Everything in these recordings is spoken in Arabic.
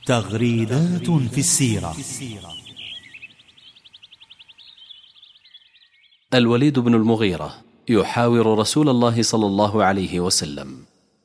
تغريدات في السيرة. الوليد بن المغيرة يحاور رسول الله صلى الله عليه وسلم.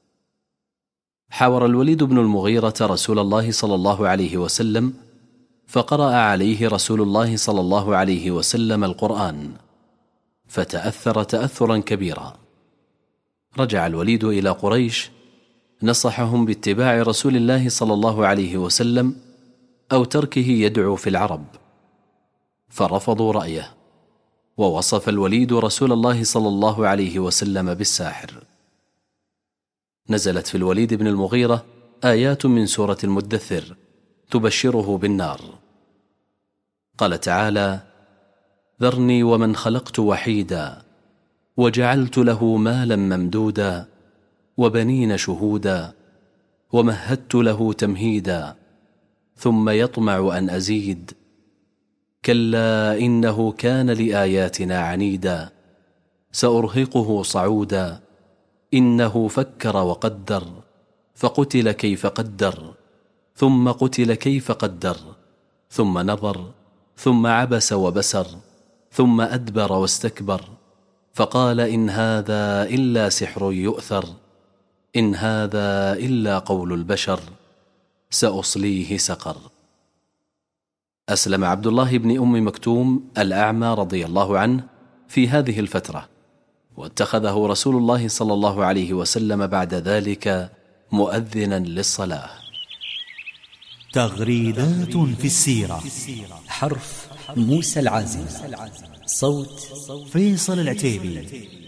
حاور الوليد بن المغيرة رسول الله صلى الله عليه وسلم، فقرأ عليه رسول الله صلى الله عليه وسلم القرآن، فتأثر تأثرا كبيرا. رجع الوليد إلى قريش، نصحهم باتباع رسول الله صلى الله عليه وسلم أو تركه يدعو في العرب، فرفضوا رأيه، ووصف الوليد رسول الله صلى الله عليه وسلم بالساحر. نزلت في الوليد بن المغيرة آيات من سورة المدثر تبشره بالنار. قال تعالى: ذرني ومن خلقت وحيدا وجعلت له مالا ممدودا وبنين شهودا ومهدت له تمهيدا ثم يطمع أن أزيد كلا إنه كان لآياتنا عنيدا سأرهقه صعودا إنه فكر وقدر فقتل كيف قدر ثم قتل كيف قدر ثم نظر ثم عبس وبسر ثم أدبر واستكبر فقال إن هذا إلا سحر يؤثر إن هذا إلا قول البشر سأصليه سقر. أسلم عبد الله بن أم مكتوم الأعمى رضي الله عنه في هذه الفترة، واتخذه رسول الله صلى الله عليه وسلم بعد ذلك مؤذنا للصلاة. تغريدات في السيرة. حرف موسى العازم، صوت فيصل العتيبي.